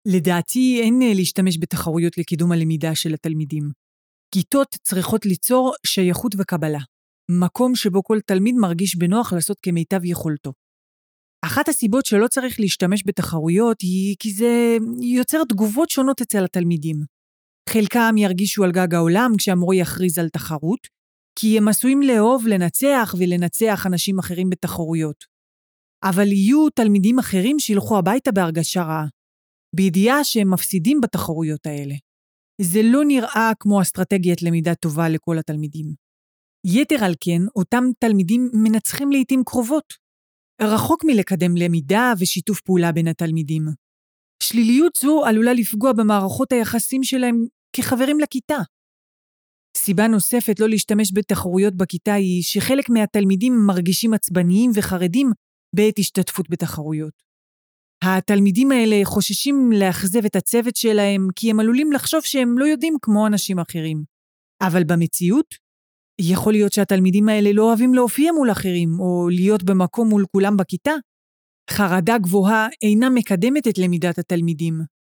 לדעתי אין להשתמש בתחרויות לקידום הלמידה של התלמידים. כיתות צריכות ליצור שייכות וקבלה, מקום שבו כל תלמיד מרגיש בנוח לעשות כמיטב יכולתו. אחת הסיבות שלא צריך להשתמש בתחרויות היא כי זה יוצר תגובות שונות אצל התלמידים. חלקם ירגישו על גג העולם כשהמורה יכריז על תחרות, כי הם עשויים לאהוב, לנצח ולנצח אנשים אחרים בתחרויות. אבל יהיו תלמידים אחרים שילכו הביתה בהרגשה רעה, בידיעה שהם מפסידים בתחרויות האלה. זה לא נראה כמו אסטרטגיית למידה טובה לכל התלמידים. יתר על כן, אותם תלמידים מנצחים לעתים קרובות, רחוק מלקדם למידה ושיתוף פעולה בין התלמידים. שליליות זו עלולה לפגוע במערכות היחסים שלהם כחברים לכיתה. סיבה נוספת לא להשתמש בתחרויות בכיתה היא שחלק מהתלמידים מרגישים עצבניים וחרדים בעת השתתפות בתחרויות. התלמידים האלה חוששים לאכזב את הצוות שלהם כי הם עלולים לחשוב שהם לא יודעים כמו אנשים אחרים. אבל במציאות, יכול להיות שהתלמידים האלה לא אוהבים להופיע מול אחרים או להיות במקום מול כולם בכיתה. חרדה גבוהה אינה מקדמת את למידת התלמידים.